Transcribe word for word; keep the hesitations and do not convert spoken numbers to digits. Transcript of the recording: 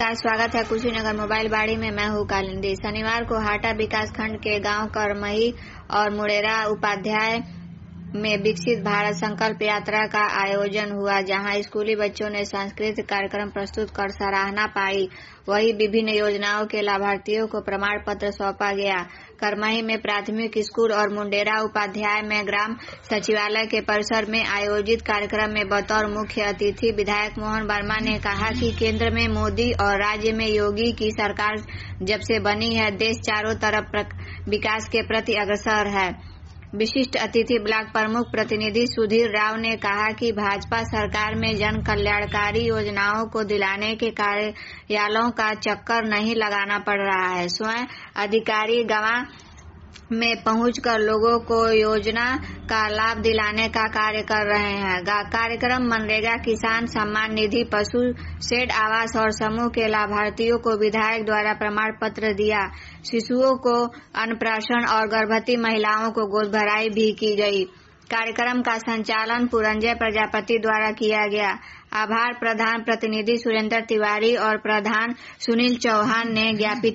नमस्कार, स्वागत है कुशीनगर मोबाइल बाड़ी में। मैं हूँ कालिंदी। शनिवार को हाटा विकास खंड के गांव करमही और मुड़ेरा उपाध्याय में विकसित भारत संकल्प यात्रा का आयोजन हुआ, जहां स्कूली बच्चों ने सांस्कृतिक कार्यक्रम प्रस्तुत कर सराहना पाई। वहीं विभिन्न योजनाओं के लाभार्थियों को प्रमाण पत्र सौंपा गया। करमही में प्राथमिक स्कूल और मुंडेरा उपाध्याय में ग्राम सचिवालय के परिसर में आयोजित कार्यक्रम में बतौर मुख्य अतिथि विधायक मोहन वर्मा ने कहा कि केंद्र में मोदी और राज्य में योगी की सरकार जब से बनी है, देश चारों तरफ विकास के प्रति अग्रसर है। विशिष्ट अतिथि ब्लॉक प्रमुख प्रतिनिधि सुधीर राव ने कहा कि भाजपा सरकार में जन कल्याणकारी योजनाओं को दिलाने के कार्यालयों का चक्कर नहीं लगाना पड़ रहा है। स्वयं अधिकारी गांव में पहुंचकर लोगों को योजना का लाभ दिलाने का कार्य कर रहे हैं। कार्यक्रम मनरेगा किसान सम्मान निधि, पशु शेड आवास और समूह के लाभार्थियों को विधायक द्वारा प्रमाण पत्र दिया। शिशुओं को अन्नप्राशन और गर्भवती महिलाओं को गोद भराई भी की गई। कार्यक्रम का संचालन पुरंजय प्रजापति द्वारा किया गया। आभार प्रधान प्रतिनिधि सुरेंद्र तिवारी और प्रधान सुनील चौहान ने ज्ञापित